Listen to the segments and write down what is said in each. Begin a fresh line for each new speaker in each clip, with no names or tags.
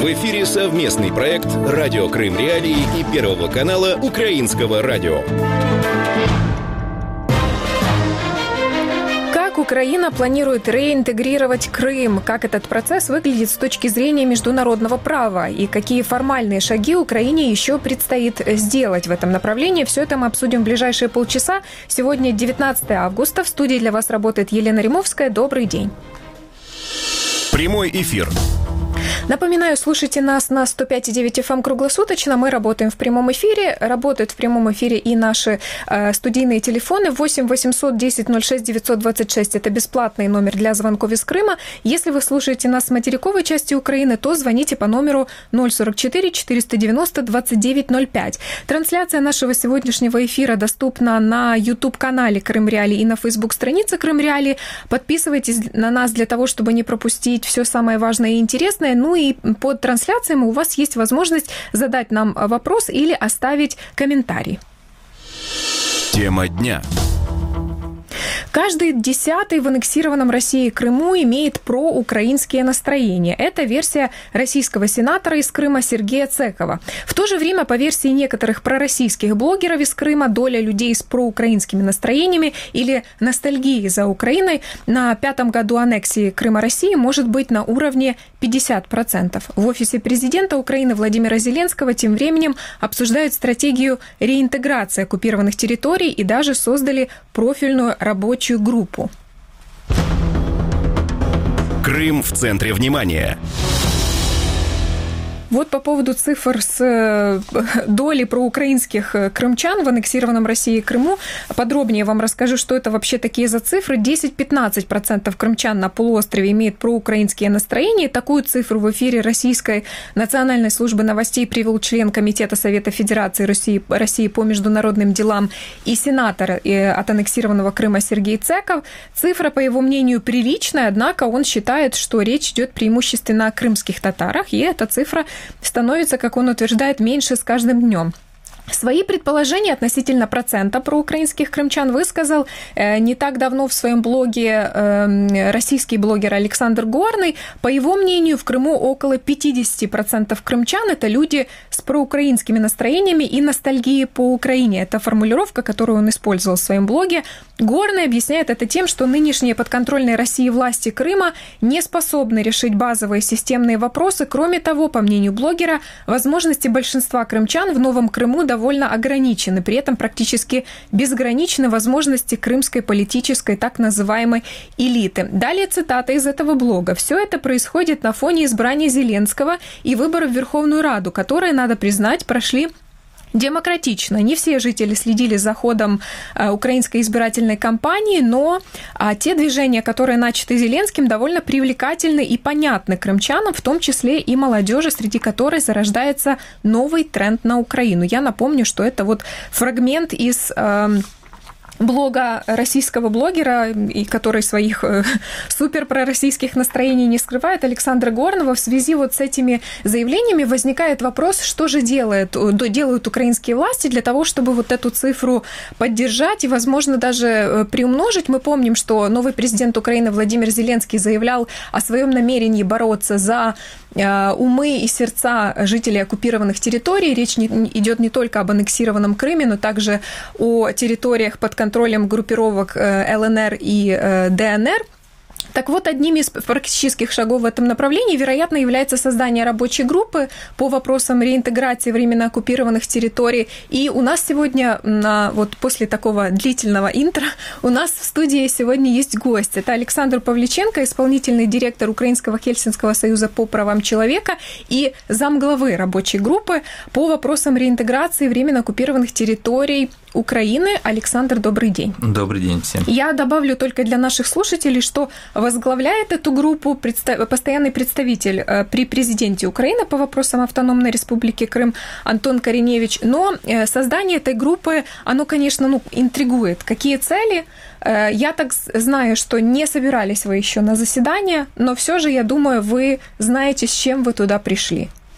В эфире совместный проект «Радио Крым Реалии» и Первого канала Украинского радио.
Как Украина планирует реинтегрировать Крым? Как этот процесс выглядит с точки зрения международного права? И какие формальные шаги Украине еще предстоит сделать в этом направлении? Все это мы обсудим в ближайшие полчаса. Сегодня 19 августа. В студии для вас работает Елена Римовская. Добрый день.
Прямой эфир.
Напоминаю, слушайте нас на 105,9 FM круглосуточно. Мы работаем в прямом эфире. Работают в прямом эфире и наши студийные телефоны 8 800 10 06 926. Это бесплатный номер для звонков из Крыма. Если вы слушаете нас с материковой части Украины, то звоните по номеру 044 490 2905. Трансляция нашего сегодняшнего эфира доступна на YouTube-канале Крым Реалии и на Facebook-странице Крым Реалии. Подписывайтесь на нас для того, чтобы не пропустить все самое важное и интересное. Ну и под трансляцией у вас есть возможность задать нам вопрос или оставить комментарий.
Тема дня.
Каждый 10-й в аннексированном Россией Крыму имеет проукраинские настроения. Это версия российского сенатора из Крыма Сергея Цекова. В то же время, по версии некоторых пророссийских блогеров из Крыма, доля людей с проукраинскими настроениями или ностальгией за Украиной на 5-м году аннексии Крыма России может быть на уровне 50%. В офисе президента Украины Владимира Зеленского тем временем обсуждают стратегию реинтеграции оккупированных территорий и даже создали профильную рабочую группу.
Крым в центре внимания.
Вот по поводу цифр с долей проукраинских крымчан в аннексированном Россией Крыму подробнее вам расскажу, что это вообще такие за цифры. 10-15% крымчан на полуострове имеют проукраинские настроения. Такую цифру в эфире Российской национальной службы новостей привел член Комитета Совета Федерации России по международным делам и сенатор от аннексированного Крыма Сергей Цеков. Цифра, по его мнению, приличная, однако он считает, что речь идет преимущественно о крымских татарах, и эта цифра становится, как он утверждает, меньше с каждым днем. Свои предположения относительно процента проукраинских крымчан высказал не так давно в своем блоге российский блогер Александр Горный. По его мнению, в Крыму около 50% крымчан – это люди с проукраинскими настроениями и ностальгией по Украине. Это формулировка, которую он использовал в своем блоге. Горный объясняет это тем, что нынешние подконтрольные России власти Крыма не способны решить базовые системные вопросы. Кроме того, по мнению блогера, возможности большинства крымчан в Новом Крыму довольно ограничены. При этом практически безграничны возможности крымской политической так называемой элиты. Далее цитата из этого блога. «Все это происходит на фоне избрания Зеленского и выборов в Верховную Раду, которые, надо признать, прошли демократично. Не все жители следили за ходом украинской избирательной кампании, но те движения, которые начаты Зеленским, довольно привлекательны и понятны крымчанам, в том числе и молодежи, среди которой зарождается новый тренд на Украину». Я напомню, что это вот фрагмент из блога российского блогера, и который своих супер пророссийских настроений не скрывает, Александра Горного. В связи вот с этими заявлениями возникает вопрос, что же делают украинские власти для того, чтобы вот эту цифру поддержать и, возможно, даже приумножить. Мы помним, что новый президент Украины Владимир Зеленский заявлял о своем намерении бороться за умы и сердца жителей оккупированных территорий. Речь идет не только об аннексированном Крыме, но также о территориях под контролем группировок ЛНР и ДНР. Так вот, одним из практических шагов в этом направлении, вероятно, является создание рабочей группы по вопросам реинтеграции временно оккупированных территорий. И у нас сегодня, вот после такого длительного интро, у нас в студии сегодня есть гость. Это Александр Павличенко, исполнительный директор Украинского Хельсинского союза по правам человека и замглавы рабочей группы по вопросам реинтеграции временно оккупированных территорий Украины. Александр, добрый день.
Добрый день всем.
Я добавлю только для наших слушателей, что возглавляет эту группу постоянный представитель при президенте Украины по вопросам автономной республики Крым Антон Кореневич. Но создание этой группы, оно, конечно, интригует. Какие цели? Я так знаю, что не собирались вы еще на заседание, но все же, я думаю, вы знаете, с чем вы туда пришли.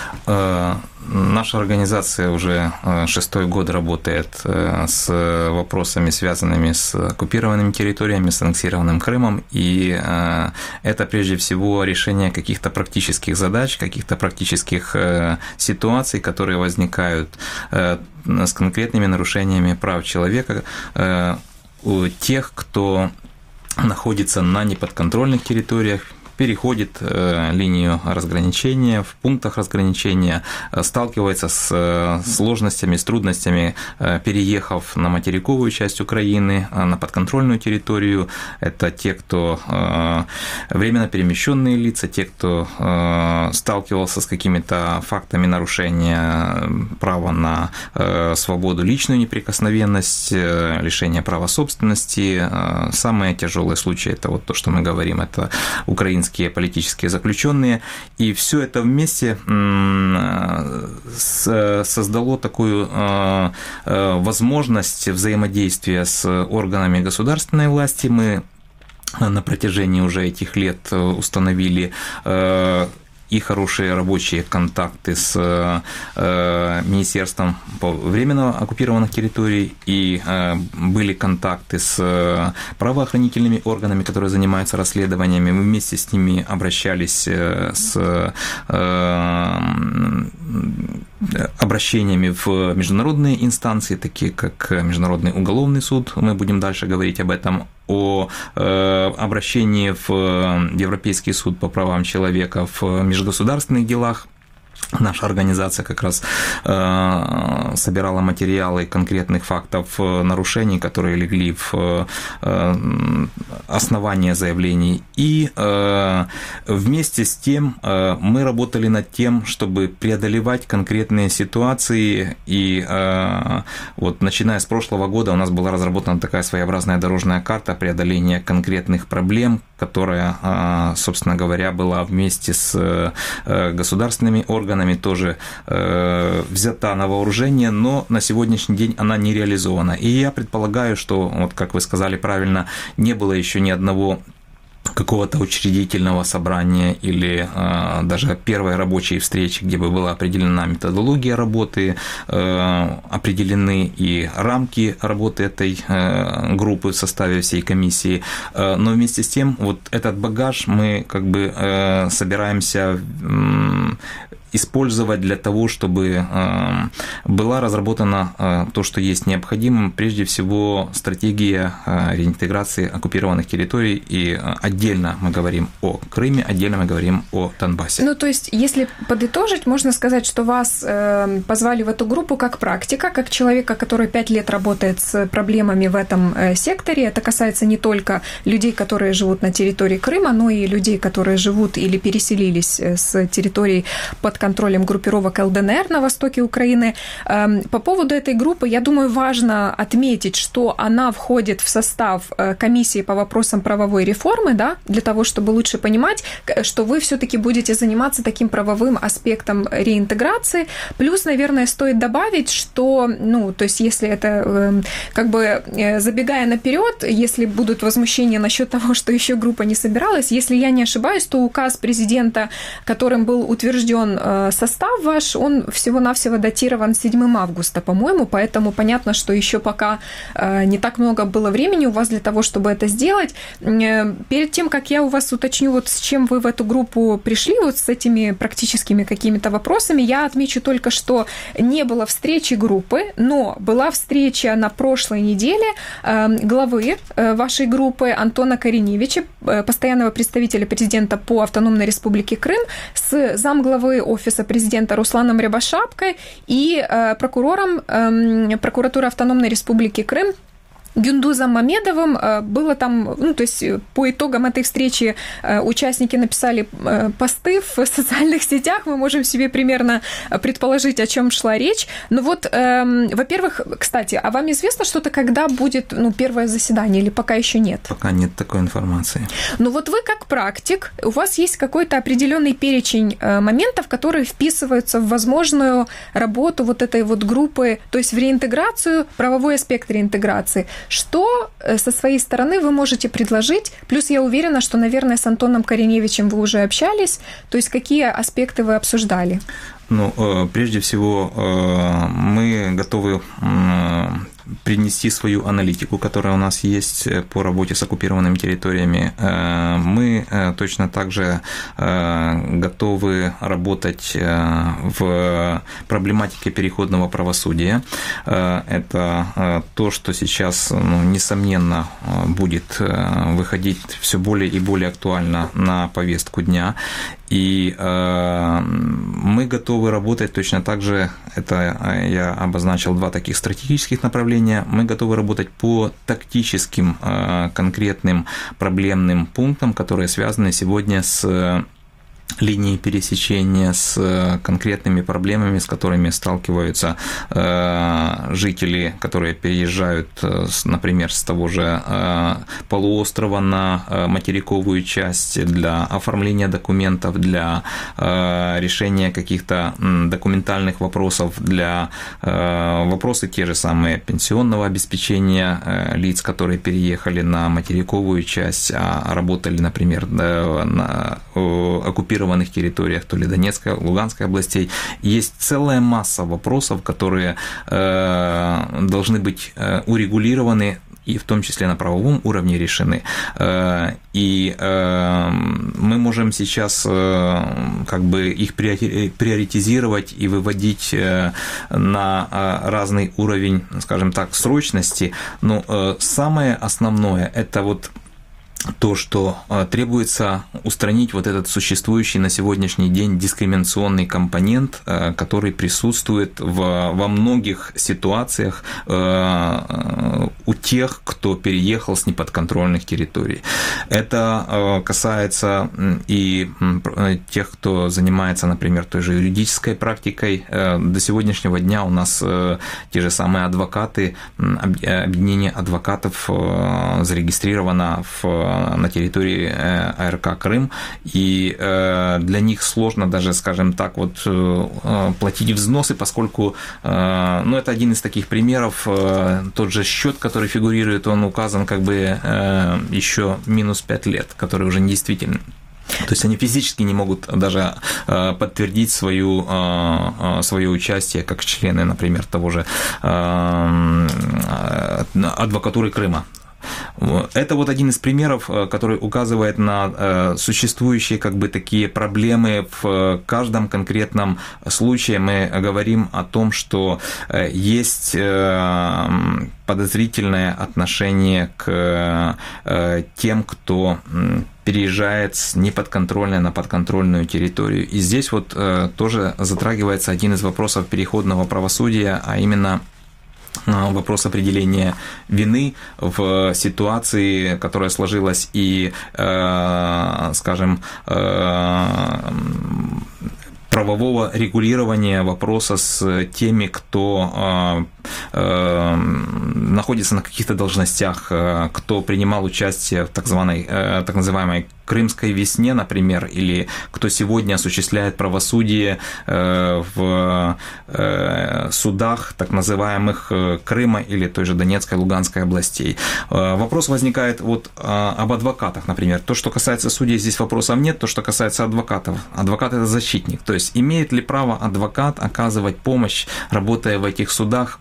Наша организация уже 6-й год работает с вопросами, связанными с оккупированными территориями, с аннексированным Крымом, и это прежде всего решение каких-то практических задач, каких-то практических ситуаций, которые возникают с конкретными нарушениями прав человека у тех, кто находится на неподконтрольных территориях, переходит линию разграничения, в пунктах разграничения, сталкивается с сложностями, с трудностями, переехав на материковую часть Украины, на подконтрольную территорию. Это те, кто временно перемещенные лица, те, кто сталкивался с какими-то фактами нарушения права на свободу, личную неприкосновенность, лишение права собственности. Самые тяжелые случаи – это вот то, что мы говорим, это украинские политические заключенные, и все это вместе создало такую возможность взаимодействия с органами государственной власти. Мы на протяжении уже этих лет установили и хорошие рабочие контакты с Министерством по временно оккупированных территорий, и были контакты с правоохранительными органами, которые занимаются расследованиями. Мы вместе с ними обращались с обращениями в международные инстанции, такие как Международный уголовный суд, мы будем дальше говорить об этом, о обращении в Европейский суд по правам человека в межгосударственных делах. Наша организация как раз собирала материалы конкретных фактов нарушений, которые легли в основание заявлений. И вместе с тем мы работали над тем, чтобы преодолевать конкретные ситуации. И вот начиная с прошлого года у нас была разработана такая своеобразная дорожная карта преодоления конкретных проблем, которая, собственно говоря, была вместе с государственными органами тоже взята на вооружение, но на сегодняшний день она не реализована. И я предполагаю, что, вот как вы сказали правильно, не было еще ни одного какого-то учредительного собрания или даже первой рабочей встречи, где бы была определена методология работы, определены и рамки работы этой группы в составе всей комиссии. Но вместе с тем вот этот багаж мы как бы собираемся использовать для того, чтобы была разработана то, что есть необходимым, прежде всего стратегия реинтеграции оккупированных территорий, и отдельно мы говорим о Крыме, отдельно мы говорим о Донбассе.
Ну, то есть, если подытожить, можно сказать, что вас позвали в эту группу как практика, как человека, который 5 лет работает с проблемами в этом секторе. Это касается не только людей, которые живут на территории Крыма, но и людей, которые живут или переселились с территорий под контролем группировок ЛДНР на востоке Украины. По поводу этой группы, я думаю, важно отметить, что она входит в состав комиссии по вопросам правовой реформы, да, для того, чтобы лучше понимать, что вы все-таки будете заниматься таким правовым аспектом реинтеграции. Плюс, наверное, стоит добавить, что, ну, то есть, если это, как бы, забегая наперед, если будут возмущения насчет того, что еще группа не собиралась, если я не ошибаюсь, то указ президента, которым был утвержден состав ваш, он всего-навсего датирован 7 августа, по-моему, поэтому понятно, что еще пока не так много было времени у вас для того, чтобы это сделать. Перед тем, как я у вас уточню, вот с чем вы в эту группу пришли, вот с этими практическими какими-то вопросами, я отмечу только, что не было встречи группы, но была встреча на прошлой неделе главы вашей группы Антона Кореневича, постоянного представителя президента по Автономной Республике Крым, с замглавы Офиса президента Русланом Рябошапкой и прокурором прокуратуры Автономной Республики Крым Гюндузом Мамедовым. Было там, ну, то есть по итогам этой встречи участники написали посты в социальных сетях, мы можем себе примерно предположить, о чем шла речь. Но вот, во-первых, кстати, а вам известно что-то, когда будет, ну, первое заседание, или пока еще нет?
Пока нет такой информации.
Ну вот вы как практик, у вас есть какой-то определенный перечень моментов, которые вписываются в возможную работу вот этой вот группы, то есть в реинтеграцию, правовой аспект реинтеграции. Что со своей стороны вы можете предложить? Плюс я уверена, что, наверное, с Антоном Кореневичем вы уже общались. То есть какие аспекты вы обсуждали?
Прежде всего, мы готовы принести свою аналитику, которая у нас есть по работе с оккупированными территориями. Мы точно так же готовы работать в проблематике переходного правосудия. Это то, что сейчас, несомненно, будет выходить все более и более актуально на повестку дня. И мы готовы работать точно так же, это я обозначил два таких стратегических направления, мы готовы работать по тактическим конкретным проблемным пунктам, которые связаны сегодня с линии пересечения, с конкретными проблемами, с которыми сталкиваются жители, которые переезжают, например, с того же полуострова на материковую часть для оформления документов, для решения каких-то документальных вопросов, для вопросы те же самые пенсионного обеспечения лиц, которые переехали на материковую часть, а работали, например, на оккупированных территориях, то ли Донецкой, Луганской областей. Есть целая масса вопросов, которые должны быть урегулированы и в том числе на правовом уровне решены. И мы можем сейчас как бы их приоритизировать и выводить на разный уровень, скажем так, срочности. Но самое основное – это вот то, что требуется устранить вот этот существующий на сегодняшний день дискриминационный компонент, который присутствует во многих ситуациях у тех, кто переехал с неподконтрольных территорий. Это касается и тех, кто занимается, например, той же юридической практикой. До сегодняшнего дня у нас те же самые адвокаты, объединение адвокатов зарегистрировано на территории АРК Крым, и для них сложно даже, скажем так, вот платить взносы, поскольку, это один из таких примеров, тот же счет, который фигурирует, он указан как бы еще минус 5 лет, который уже недействителен. То есть они физически не могут даже подтвердить свое участие как члены, например, того же адвокатуры Крыма. Это вот один из примеров, который указывает на существующие как бы такие проблемы в каждом конкретном случае. Мы говорим о том, что есть подозрительное отношение к тем, кто переезжает с неподконтрольной на подконтрольную территорию. И здесь вот тоже затрагивается один из вопросов переходного правосудия, а именно вопрос определения вины в ситуации, которая сложилась, и, скажем, правового регулирования вопроса с теми, кто находится на каких-то должностях, кто принимал участие в так называемой Крымской весне, например, или кто сегодня осуществляет правосудие в судах так называемых Крыма или той же Донецкой, Луганской областей. Вопрос возникает вот об адвокатах, например. То, что касается судей, здесь вопросов нет. То, что касается адвокатов. Адвокат – это защитник. То есть имеет ли право адвокат оказывать помощь, работая в этих судах,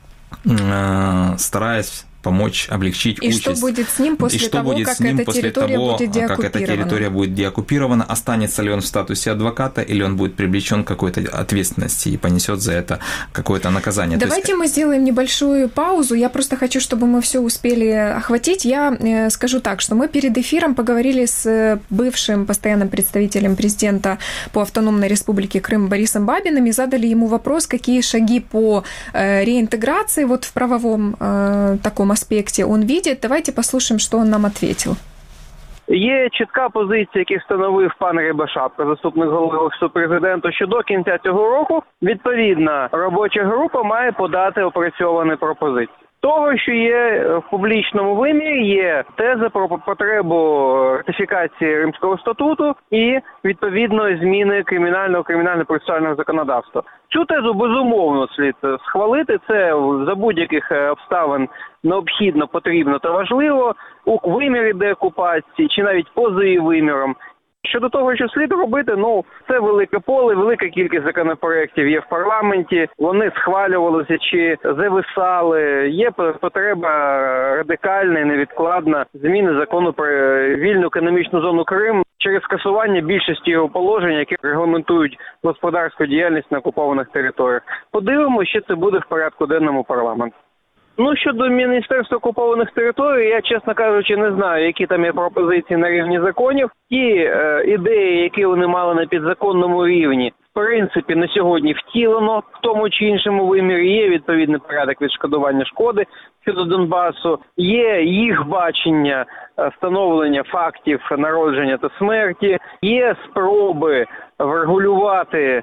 стараясь помочь облегчить участь.
И что будет с ним после того, как эта территория будет деоккупирована?
Останется ли он в статусе адвоката, или он будет привлечен к какой-то ответственности и понесет за это какое-то наказание?
Давайте мы сделаем небольшую паузу. Я просто хочу, чтобы мы все успели охватить. Я скажу так, что мы перед эфиром поговорили с бывшим постоянным представителем президента по Автономной Республике Крым Борисом Бабиным и задали ему вопрос, какие шаги по реинтеграции вот в правовом таком аспекте он видит. Давайте послушаем, что он нам ответил.
Є чітка позиція, яку встановив пан Рябошапка, заступник голови Офісу Президента, що до кінця цього року відповідна робоча група має подати опрацьовані пропозиції. того, що є в публічному вимірі, є теза про потребу ратифікації Римського статуту і відповідної зміни кримінально-процесуального законодавства. Цю тезу безумовно слід схвалити. Це за будь-яких обставин необхідно, потрібно та важливо у вимірі деокупації чи навіть поза її виміром. Щодо того, що слід робити, це велике поле, велика кількість законопроєктів є в парламенті, вони схвалювалися чи зависали. Є потреба радикальна і невідкладна зміни закону про вільну економічну зону Крим через скасування більшості його положень, які регламентують господарську діяльність на окупованих територіях. Подивимося, що це буде в порядку денному парламенту. Щодо Міністерства окупованих територій, я, чесно кажучи, не знаю, які там є пропозиції на рівні законів. Ті ідеї, які вони мали на підзаконному рівні, в принципі, на сьогодні втілено в тому чи іншому вимірі. Є відповідний порядок відшкодування шкоди щодо Донбасу, є їх бачення встановлення фактів народження та смерті, є спроби врегулювати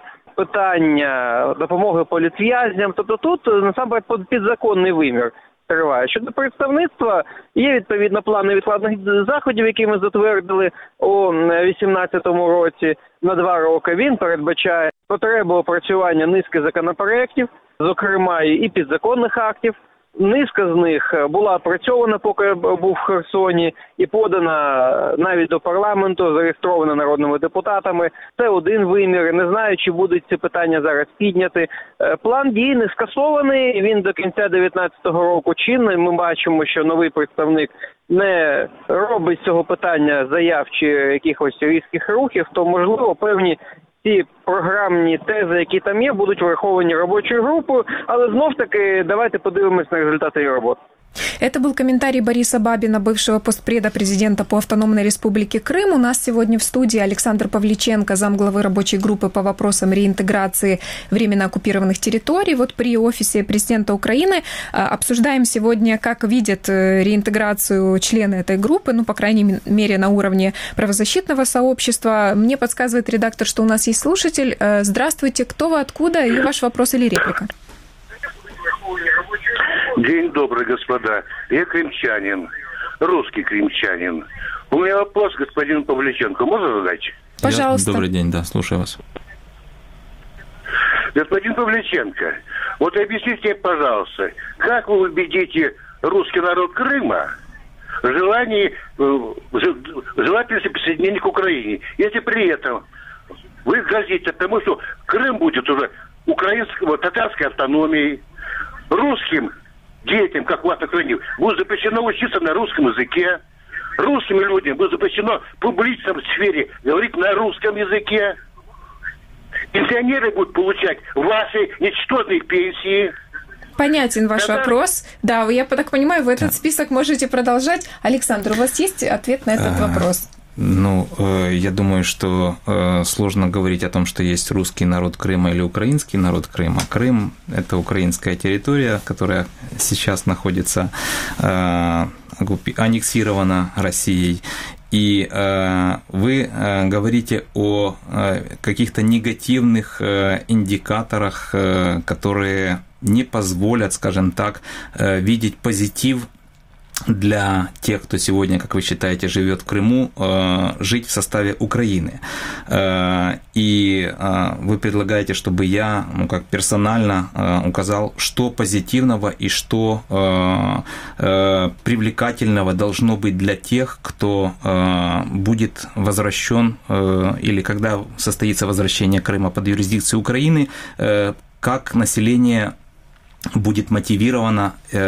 питання допомоги політв'язням. Тобто тут, насамперед, підзаконний вимір триває. Щодо представництва, є відповідно план невідкладних заходів, які ми затвердили у 2018 році на 2 роки. Він передбачає потребу опрацювання низки законопроєктів, зокрема і підзаконних актів. Низка з них була опрацьована, поки я був в Херсоні, і подана навіть до парламенту, зареєстрована народними депутатами. Це один вимір. Не знаю, чи будуть ці питання зараз підняти. План дій не скасований, він до кінця 2019 року чинний. Ми бачимо, що новий представник не робить з цього питання заяв чи якихось різких рухів, то, можливо, певні ці програмні тези, які там є, будуть враховані робочою групою, але знов-таки давайте подивимось на результати її роботи.
Это был комментарий Бориса Бабина, бывшего постпреда президента по Автономной Республике Крым. У нас сегодня в студии Александр Павличенко, замглавы рабочей группы по вопросам реинтеграции временно оккупированных территорий. Вот при офисе президента Украины обсуждаем сегодня, как видят реинтеграцию члены этой группы, по крайней мере, на уровне правозащитного сообщества. Мне подсказывает редактор, что у нас есть слушатель. Здравствуйте, кто вы, откуда, и ваш вопрос или реплика?
День добрый, господа. Я крымчанин, русский крымчанин. У меня вопрос господину Павличенко. Можно задать?
Пожалуйста.
Добрый день, да, слушаю вас.
Господин Павличенко, вот объясните мне, пожалуйста, как вы убедите русский народ Крыма в желательности присоединения к Украине, если при этом вы грозите тому, что Крым будет уже татарской автономией, русским детям, как у вас на Украине, будет запрещено учиться на русском языке. Русским людям будет запрещено в публичном сфере говорить на русском языке. Пенсионеры будут получать ваши ничтожные пенсии.
Понятен ваш вопрос. Да, я так понимаю, вы этот список можете продолжать. Александр, у вас есть ответ на этот вопрос?
Я думаю, что сложно говорить о том, что есть русский народ Крыма или украинский народ Крыма. Крым – это украинская территория, которая сейчас находится аннексирована Россией. И вы говорите о каких-то негативных индикаторах, которые не позволят, скажем так, видеть позитив для тех, кто сегодня, как вы считаете, живет в Крыму, жить в составе Украины. И вы предлагаете, чтобы я, как персонально указал, что позитивного и что привлекательного должно быть для тех, кто будет возвращен, или когда состоится возвращение Крыма под юрисдикцию Украины, как население будет мотивировано,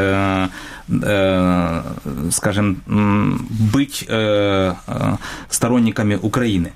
скажем, быть сторонниками Украины.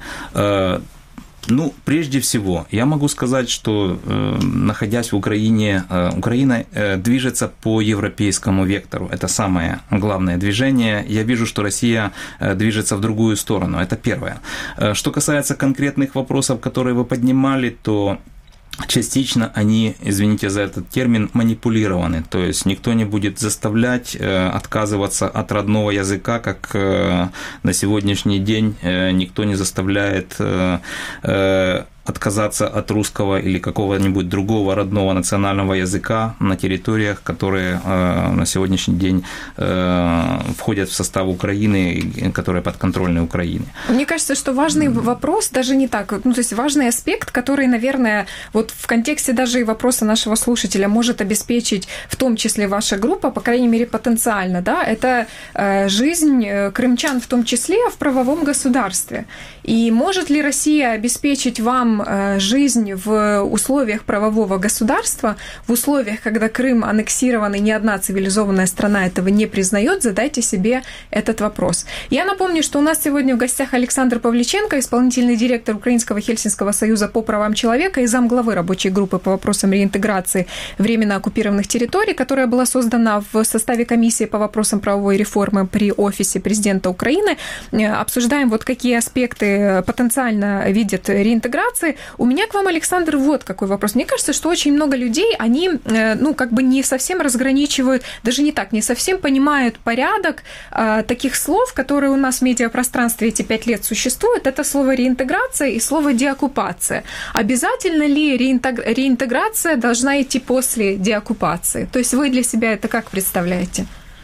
Прежде всего, я могу сказать, что, находясь в Украине, Украина движется по европейскому вектору. Это самое главное движение. Я вижу, что Россия движется в другую сторону. Это первое. Что касается конкретных вопросов, которые вы поднимали, то частично они, извините за этот термин, манипулированы. То есть никто не будет заставлять отказываться от родного языка, как на сегодняшний день никто не заставляет отказаться от русского или какого-нибудь другого родного национального языка на территориях, которые на сегодняшний день входят в состав Украины, которые подконтрольны Украине.
Мне кажется, что важный вопрос, даже не так, то есть важный аспект, который, наверное, вот в контексте даже и вопроса нашего слушателя может обеспечить в том числе ваша группа, по крайней мере, потенциально, да, это жизнь крымчан в том числе в правовом государстве. И может ли Россия обеспечить вам жизнь в условиях правового государства, в условиях, когда Крым аннексирован и ни одна цивилизованная страна этого не признает? Задайте себе этот вопрос. Я напомню, что у нас сегодня в гостях Александр Павличенко, исполнительный директор Украинского Хельсинского союза по правам человека и замглавы рабочей группы по вопросам реинтеграции временно оккупированных территорий, которая была создана в составе комиссии по вопросам правовой реформы при офисе президента Украины. Обсуждаем, вот какие аспекты потенциально видят реинтеграции. У меня к вам, Александр, вот какой вопрос. Мне кажется, что очень много людей, они, не совсем разграничивают, даже не так, не совсем понимают порядок таких слов, которые у нас в медиапространстве эти 5 лет существуют. Это слово реинтеграция и слово деоккупация. Обязательно ли реинтеграция должна идти после деоккупации? То есть вы для себя это как представляете?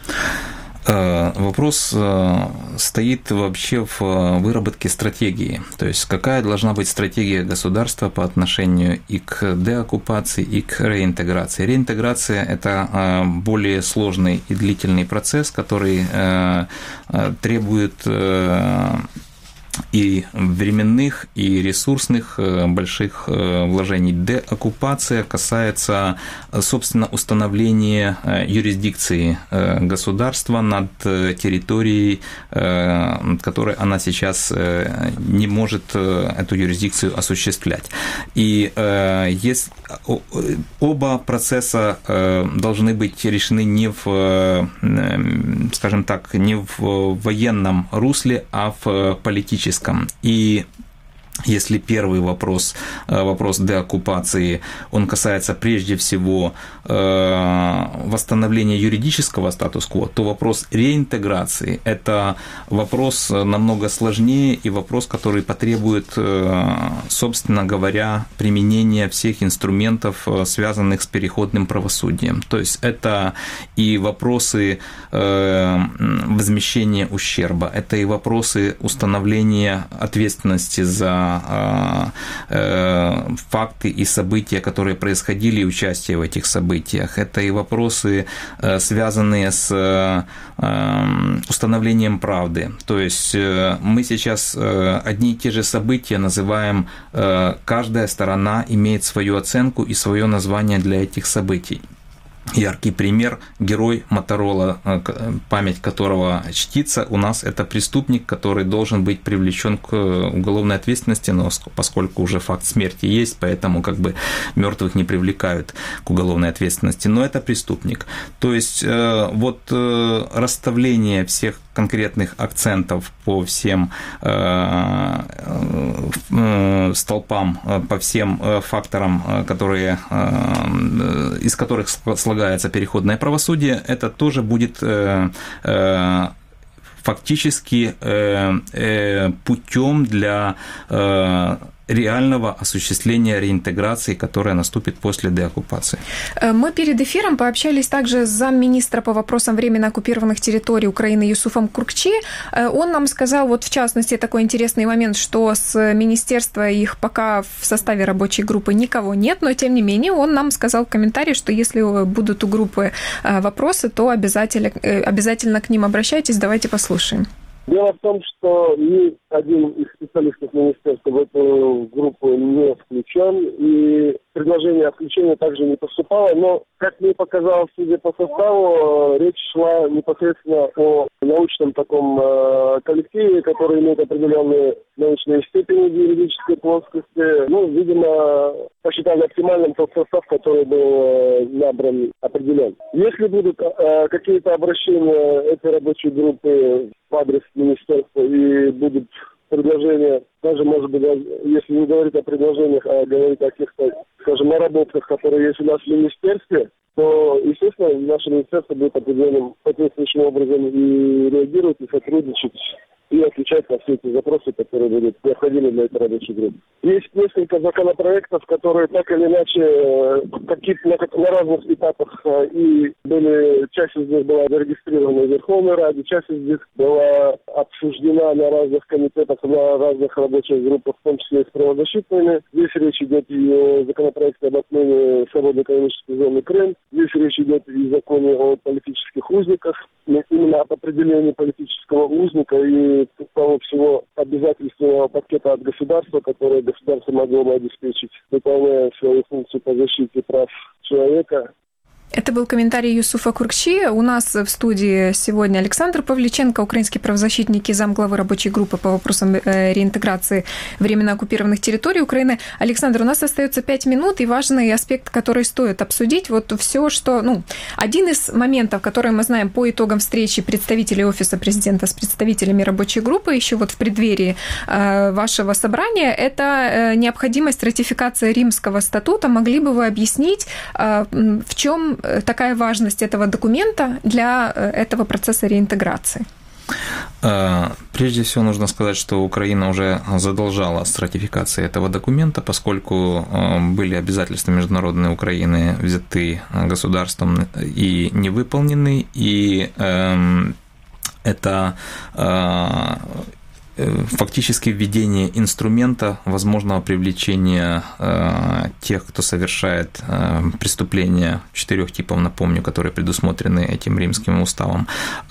Вопрос стоит вообще в выработке стратегии. То есть какая должна быть стратегия государства по отношению и к деоккупации, и к реинтеграции. Реинтеграция – это более сложный и длительный процесс, который требует и временных, и ресурсных больших вложений. Деоккупация касается, собственно, установления юрисдикции государства над территорией, которой она сейчас не может эту юрисдикцию осуществлять. И оба процесса должны быть решены не в, скажем так, не в военном русле, а в политическом. И если первый вопрос деоккупации, он касается прежде всего восстановления юридического статус-кво, то вопрос реинтеграции – это вопрос намного сложнее и вопрос, который потребует, собственно говоря, применения всех инструментов, связанных с переходным правосудием. То есть это и вопросы возмещения ущерба, это и вопросы установления ответственности за факты и события, которые происходили, и участие в этих событиях. Это и вопросы, связанные с установлением правды. То есть мы сейчас одни и те же события называем, каждая сторона имеет свою оценку и свое название для этих событий. Яркий пример – герой Моторола, память которого чтится у нас, это преступник, который должен быть привлечен к уголовной ответственности, но поскольку уже факт смерти есть, поэтому как бы мертвых не привлекают к уголовной ответственности, но это преступник. То есть вот расставление всех конкретных акцентов по всем столпам, по всем факторам, из которых слагается переходное правосудие, это тоже будет фактически путем для реального осуществления реинтеграции, которая наступит после деоккупации.
Мы перед эфиром пообщались также с замминистра по вопросам временно оккупированных территорий Украины Юсуфом Куркчи. Он нам сказал, вот в частности, такой интересный момент, что с министерства их пока в составе рабочей группы никого нет, но тем не менее он нам сказал в комментарии, что если будут у группы вопросы, то обязательно к ним обращайтесь. Давайте послушаем.
Дело в том, что ни один из специалистов министерства в эту группу не включен, и предложение о включении также не поступало, но, как мне показалось, судя по составу, речь шла непосредственно о научном таком коллективе, который имеет определенные научные степени в юридической плоскости. Ну, видимо, посчитали оптимальным тот состав, который был набран, определен. Если будут какие-то обращения этой рабочей группы в адрес министерства и будут предложения, даже, может быть, если не говорить о предложениях, а говорить о каких-то, скажем, наработках, которые есть у нас в министерстве, то, естественно, наше министерство будет определенным соответствующим образом и реагировать, и сотрудничать и отвечать на все эти запросы, которые будут необходимы для этой рабочей группы. Есть несколько законопроектов, которые так или иначе на разных этапах и часть из них была зарегистрирована в Верховной Раде, часть из них была обсуждена на разных комитетах, на разных рабочих группах, в том числе и с правозащитными. Здесь речь идет и о законопроекте об отмене свободной экономической зоны Крым, здесь речь идет и о законе о политических узниках, именно об определении политического узника и того всего обязательственного пакета от государства, которое государство могло бы обеспечить, выполняя свою функцию по защите прав человека.
Это был комментарий Юсуфа Куркчи. У нас в студии сегодня Александр Павличенко, украинский правозащитник и замглавы рабочей группы по вопросам реинтеграции временно оккупированных территорий Украины. Александр, у нас остается 5 минут, и важный аспект, который стоит обсудить, вот все, что... один из моментов, который мы знаем по итогам встречи представителей Офиса президента с представителями рабочей группы еще вот в преддверии вашего собрания, это необходимость ратификации Римского статута. Могли бы вы объяснить, в чем такая важность этого документа для этого процесса реинтеграции?
Прежде всего нужно сказать, что Украина уже задолжала с ратификацией этого документа, поскольку были обязательства международные Украины взяты государством и не выполнены, и это фактически введение инструмента возможного привлечения тех, кто совершает преступления 4 типов, напомню, которые предусмотрены этим Римским уставом.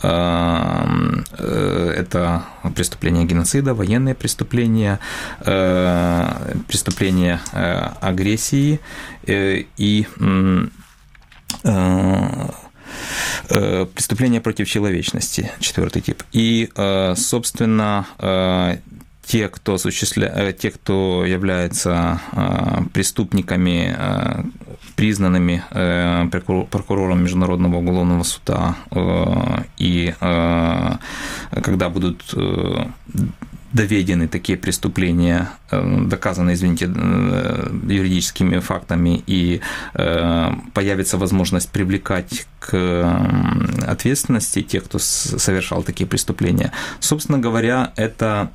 Это преступления геноцида, военные преступления, преступления агрессии и преступления против человечности, 4 тип. И, собственно, те, кто являются преступниками, признанными прокурором Международного уголовного суда, и когда будут доведены такие преступления, доказаны, юридическими фактами, и появится возможность привлекать к ответственности тех, кто совершал такие преступления. Собственно говоря, это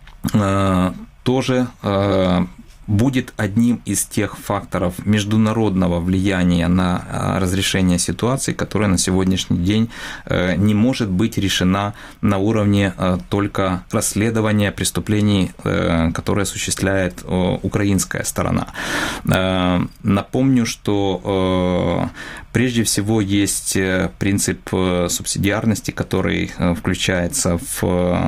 тоже будет одним из тех факторов международного влияния на разрешение ситуации, которая на сегодняшний день не может быть решена на уровне только расследования преступлений, которые осуществляет украинская сторона. Напомню, что прежде всего есть принцип субсидиарности, который включается в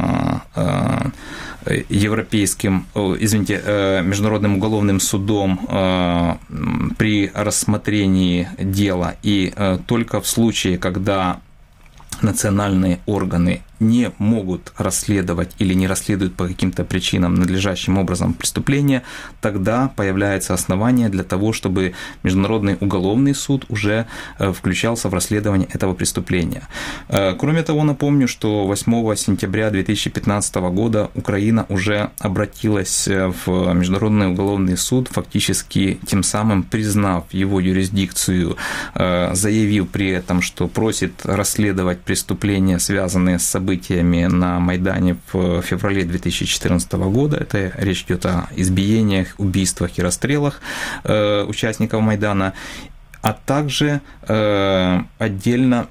Международным уголовным судом при рассмотрении дела, и только в случае, когда национальные органы не могут расследовать или не расследуют по каким-то причинам надлежащим образом преступления, тогда появляется основание для того, чтобы Международный уголовный суд уже включался в расследование этого преступления. Кроме того, напомню, что 8 сентября 2015 года Украина уже обратилась в Международный уголовный суд, фактически тем самым признав его юрисдикцию, заявив при этом, что просит расследовать преступления, связанные с событиями на Майдане в феврале 2014 года. Это речь идет о избиениях, убийствах и расстрелах участников Майдана, а также отдельно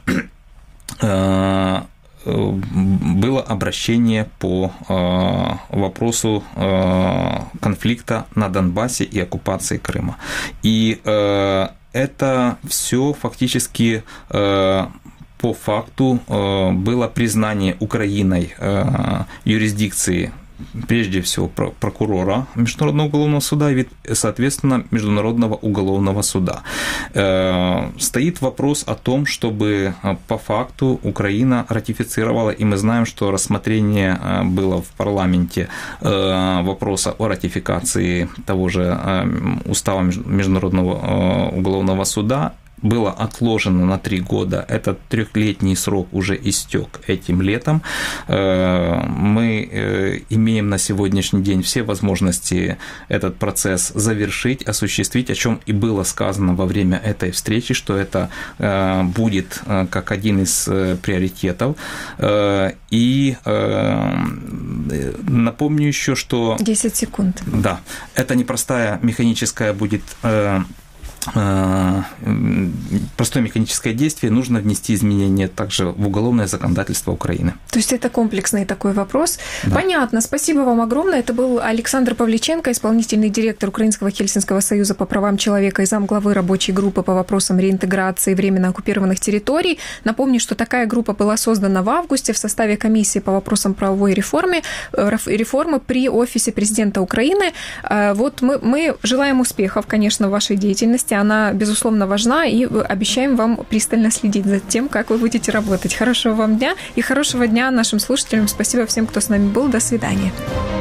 было обращение по вопросу конфликта на Донбассе и оккупации Крыма. И это все фактически по факту было признание Украиной юрисдикции, прежде всего, прокурора Международного уголовного суда и, соответственно, Международного уголовного суда. Стоит вопрос о том, чтобы по факту Украина ратифицировала, и мы знаем, что рассмотрение было в парламенте вопроса о ратификации того же устава Международного уголовного суда. было отложено на 3 года. Этот 3-летний срок уже истек этим летом. Мы имеем на сегодняшний день все возможности этот процесс завершить, осуществить, о чем и было сказано во время этой встречи, что это будет как один из приоритетов. И напомню еще, что...
10 секунд.
Да, это непростая механическая будет... простое механическое действие, нужно внести изменения также в уголовное законодательство Украины.
То есть это комплексный такой вопрос. Да. Понятно. Спасибо вам огромное. Это был Александр Павличенко, исполнительный директор Украинского Хельсинского союза по правам человека и замглавы рабочей группы по вопросам реинтеграции временно оккупированных территорий. Напомню, что такая группа была создана в августе в составе комиссии по вопросам правовой реформы при офисе президента Украины. Вот мы желаем успехов, конечно, в вашей деятельности. Она, безусловно, важна, и обещаем вам пристально следить за тем, как вы будете работать. Хорошего вам дня и хорошего дня нашим слушателям. Спасибо всем, кто с нами был. До свидания.